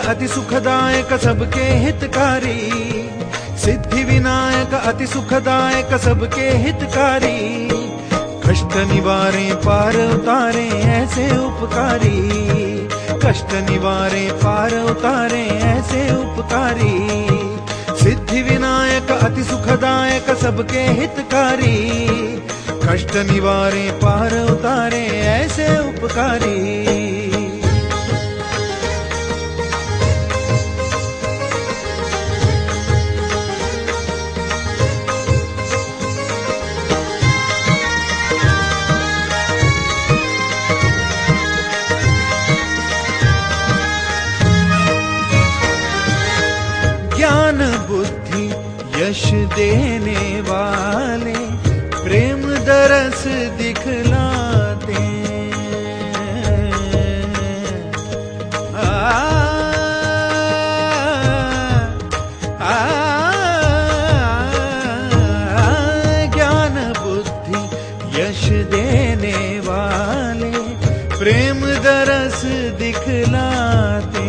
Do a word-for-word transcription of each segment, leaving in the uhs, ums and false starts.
अति सुखदायक सबके हितकारी, सिद्धि विनायक अति सुखदायक सबके हितकारी, कष्ट निवारे पार उतारे ऐसे उपकारी, कष्ट निवारे पार उतारे ऐसे उपकारी, सिद्धि विनायक अति सुखदायक सबके हितकारी, कष्ट निवारे पार उतारे ऐसे उपकारी। ज्ञान बुद्धि यश देने वाले, प्रेम दरस दिखलाते, आ, आ, ज्ञान बुद्धि यश देने वाले, प्रेम दरस दिखलाते,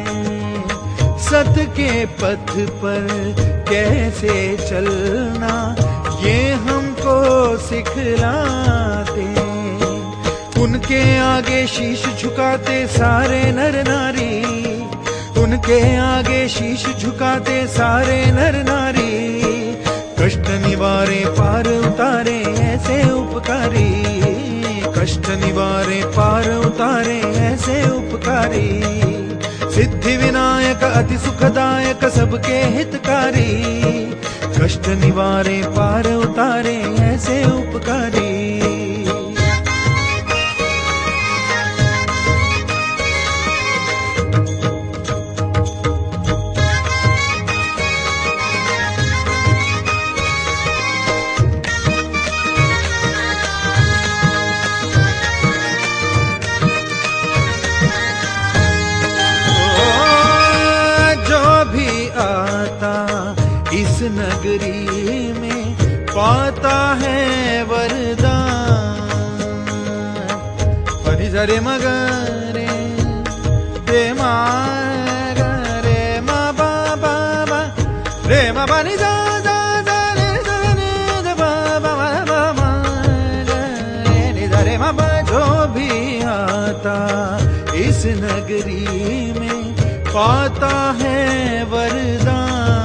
सत के पथ पर कैसे चलना ये हमको सिखलाते, उनके आगे शीश झुकाते सारे नर नारी, उनके आगे शीश झुकाते सारे नर नारी, कष्ट निवारे पार उतारे ऐसे उपकारी, कष्ट निवारे पार उतारे ऐसे उपकारी, सिद्धि विनायक अति सुखदायक सबके हितकारी, कष्ट निवारे पार उतारे ऐसे उपकारी। इस नगरी में पाता है वरदान, परि जरे मगरे रे मागरे मा बा बा बा रे मा बा नि जा जा जा रे जा नि द बा बा बा मा रे नि द रे मा बा। जो भी आता इस नगरी में पाता है वरदान,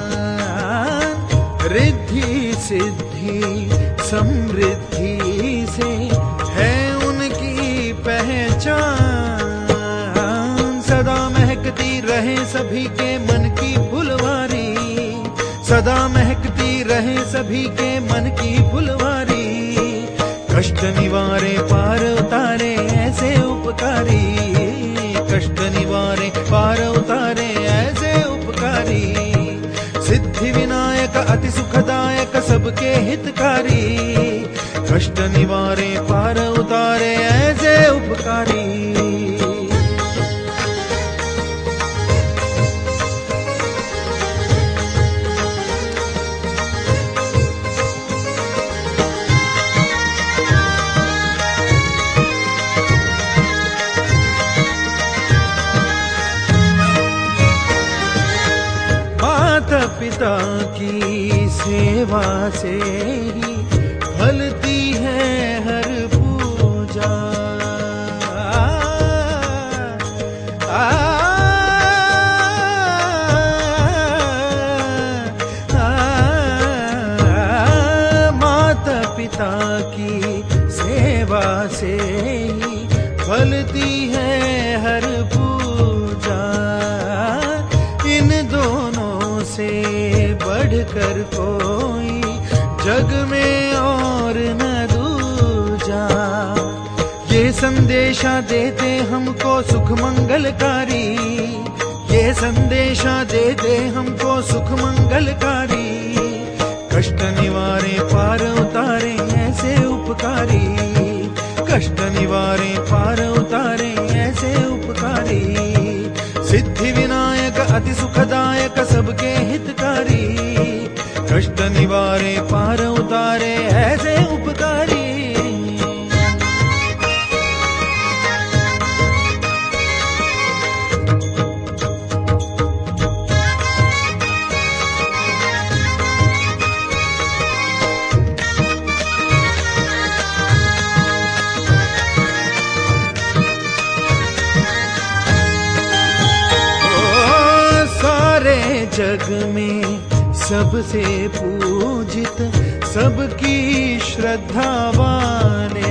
रिद्धि सिद्धि समृद्धि से है उनकी पहचान, सदा महकती रहे सभी के मन की फुलवारी, सदा महकती रहे सभी के मन की फुलवारी, कष्ट निवारे पार उतारे ऐसे उपकारी, कष्ट निवारे पार उतारे ऐसे उपकारी, सिद्धि विनायक अति सुखदायक सबके हितकारी, कष्ट निवारे पार उतारे ऐसे उपकारी। माता पिता की सेवा से ही फलती है हर पूजा, आ, आ, आ, आ, माता पिता की सेवा से ही फलती है हर पूजा, इन दोनों से बढ़कर कोई जग में और न दूजा, ये संदेशा देते हमको सुख मंगलकारी, ये संदेशा देते हमको सुख मंगलकारी, कष्ट निवारे पार उतारे ऐसे उपकारी, कष्ट निवारे पार उतारे ऐसे उपकारी, सिद्धि विनायक अति सुखदायक सबके हितकारी, कष्ट निवारे पार उतारे ऐसे उपकारी। जग में सबसे पूजित सबकी श्रद्धा वाले।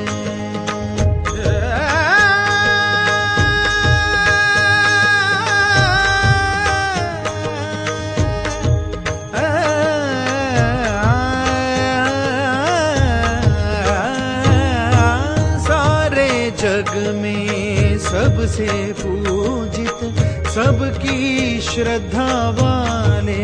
सारे जग में सबसे पूजित सबकी श्रद्धा वाले,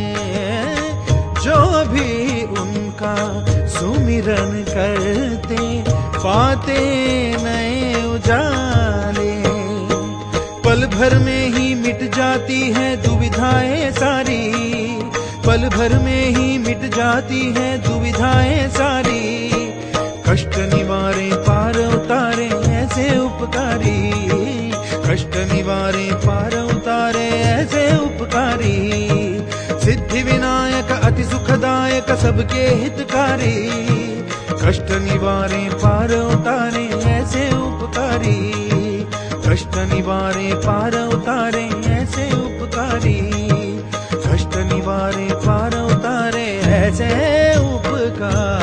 जो भी उनका सुमिरन करते पाते नए उजाले। पल भर में ही मिट जाती है दुविधाएं सारी, पल भर में ही मिट जाती है दुविधाएं सारी। कष्ट निवारे पार उतारे ऐसे उपकारी, कष्ट निवारे पार उतारे ऐसे उपकारी। सिद्धि विनायक अति सुखदायक सबके हितकारी, कष्ट निवारे पार उतारे ऐसे उपकारी। कष्ट निवारे पार उतारे ऐसे उपकारी, कष्ट निवारे पार उतारे ऐसे उपकारी।